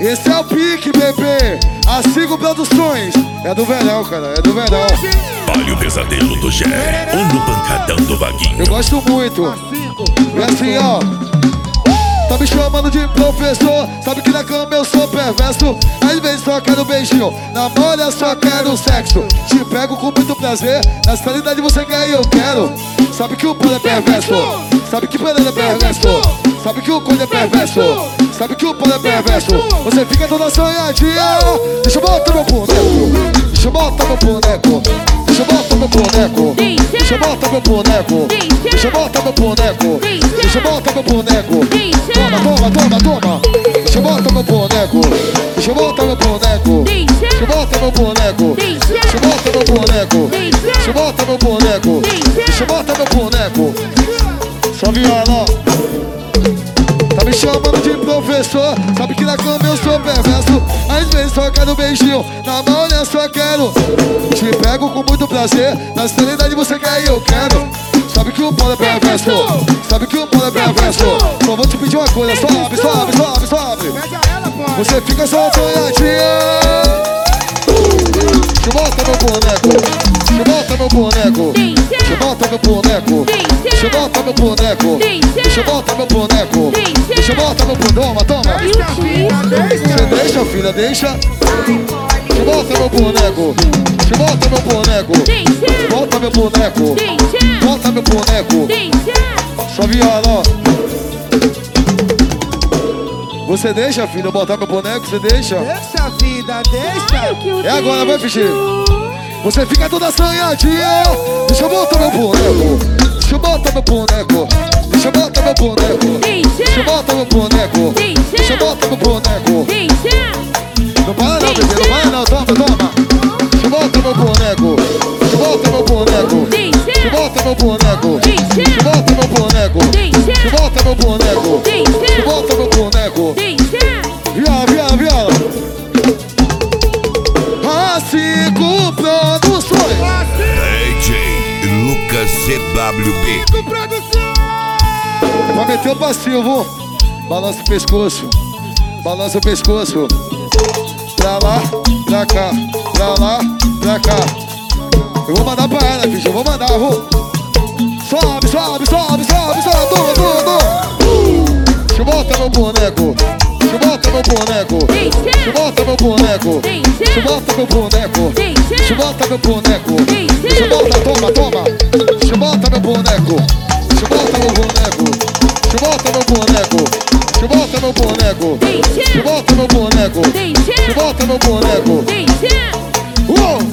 Esse é o pique, bebê. A Sigo Produções. É do verão, cara, é do verão. Olha o pesadelo do Gé. Olha o pancadão do Vaguinho. Eu gosto muito. E assim, ó. Tá me chamando de professor. Sabe que na cama eu sou perverso. Às vezes só quero beijinho, na molha só quero sexo. Te pego com muito prazer. Na realidade você quer e eu quero. Sabe que o pano é perverso. Sabe que o pano é perverso. Sabe que o coelho é perverso. Sabe que o pano é perverso. Você fica toda sonhadinha. Deixa eu botar meu boneco. Deixa eu botar meu boneco. Deixa eu botar meu boneco. Deixa eu botar meu boneco. Deixa eu botar meu boneco. Deixa eu botar meu boneco. Toma, toma, toma, toma. Deixa eu botar meu boneco. Deixa eu botar meu boneco. Deixa eu botar meu boneco. Deixa eu botar meu boneco. Deixa eu botar meu boneco. Deixa eu botar meu boneco. Só viola. Tá me chamando de professor. Sabe que na cama eu sou perverso. Às vezes só quero beijinho, na mão eu só quero. Te pego com muito prazer. Na realidade você quer e eu quero. Sabe que o pano é perverso. Sabe que o pano é perverso. Só vou te pedir uma coisa. Sobe, sobe, sobe, sobe. Você fica só sonhadinha. Deixa eu botar meu boneco. Deixa eu botar meu boneco. Deixa eu botar meu boneco. Deixa eu botar meu boneco. Deixa eu botar meu boneco. Deixa eu botar meu boneco. Toma, toma. Você deixa, filha, deixa. Deixa eu botar meu boneco. Deixa eu botar meu boneco. Bota meu boneco. Bota meu boneco. Só viola, ó. Você deixa, filha, eu botar meu boneco? Você deixa? Deixa, vida, deixa. É agora, vai, Pichi. Você fica toda sonhadinha. Deixa eu botar meu boneco. Deixa eu botar meu boneco. Deixa eu botar meu boneco. Deixa eu botar meu boneco. Deixa eu botar meu boneco. Não para não, bebê, não para não. Toma, toma. Deixa eu botar meu boneco. Deixa eu botar meu boneco. Deixa eu botar meu boneco. Deixa eu botar meu boneco. Deixa eu botar meu boneco. Deixa eu botar meu boneco. Viola, viola, viola. A5 Produções. DJ Lucas CWB. Vai meter o passivo. Balança o pescoço. Balança o pescoço. Pra lá, pra cá. Pra lá, pra cá. Eu vou mandar pra ela, bicho. Eu vou mandar, vou. Sobe, sobe, sobe, sobe, sobe. Toma, toma, toma. Deixa eu botar meu boneco. Deixa eu botar meu boneco. Deixa eu botar meu boneco. Deixa eu botar meu boneco. Deixa eu botar meu boneco. Deixa eu botar, toma, toma. Deixa eu botar meu boneco. Deixa eu botar meu boneco. Deixa eu botar meu boneco. Deixa eu botar meu boneco. Deixa eu botar meu boneco. Deixa eu botar meu boneco.